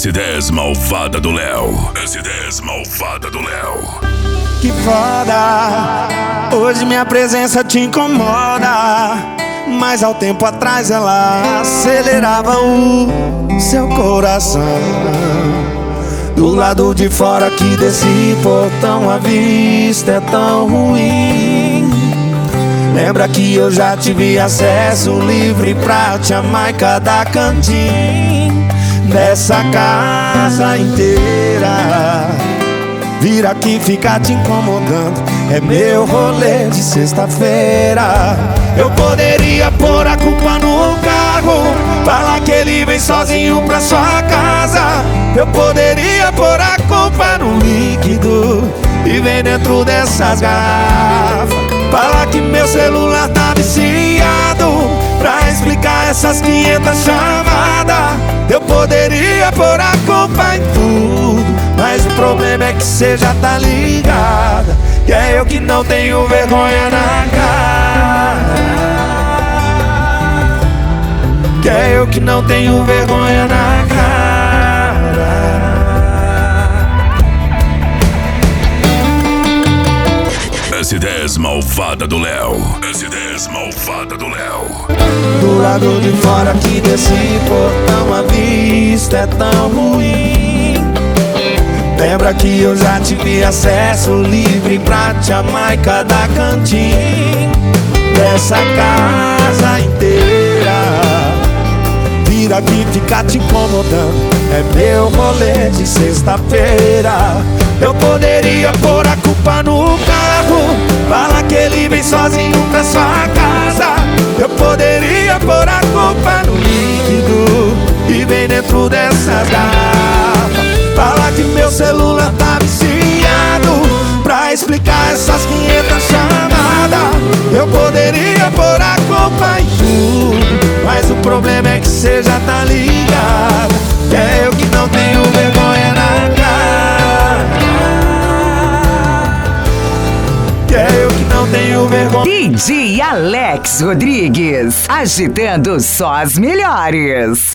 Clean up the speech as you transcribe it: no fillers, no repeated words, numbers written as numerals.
S10 Malvada do Léo. S10 Malvada do Léo. Que foda, hoje minha presença te incomoda, mas há um tempo atrás ela acelerava o seu coração. Do lado de fora aqui desse portão a vista é tão ruim. Lembra que eu já tive acesso livre pra te amar em cada cantinho dessa casa inteira. Vir aqui ficar te incomodando é meu rolê de sexta-feira. Eu poderia pôr a culpa no carro, falar que ele vem sozinho pra sua casa. Eu poderia pôr a culpa no líquido e vem dentro dessas garrafas. Falar que meu celular tá viciado, pra explicar essas 500 chamadas. Eu poderia pôr a culpa em tudo, mas o problema é que cê já tá ligada, que é eu que não tenho vergonha na cara. Que é eu que não tenho vergonha na cara. S10 Malvada do Léo. S10 Malvada do Léo. Do lado de fora aqui desse portão a vista é tão ruim. Lembra que eu já tive acesso livre pra te amar em cada cantinho dessa casa inteira. Vir aqui ficar te incomodando é meu rolê de sexta-feira. Eu poderia pôr a culpa no carro, falar que ele vem sozinho pra sua casa. Eu poderia pôr a culpa no líquido e vem dentro dessas garrafas. Falar que meu celular tá viciado, pra explicar essas 500 chamadas. Eu poderia pôr a culpa em tudo, mas o problema é que cê já tá ligada, que é eu que não tenho vergonha na cara. Que é eu que não tenho vergonha. DJ Alex Rodrigues, agitando só as melhores.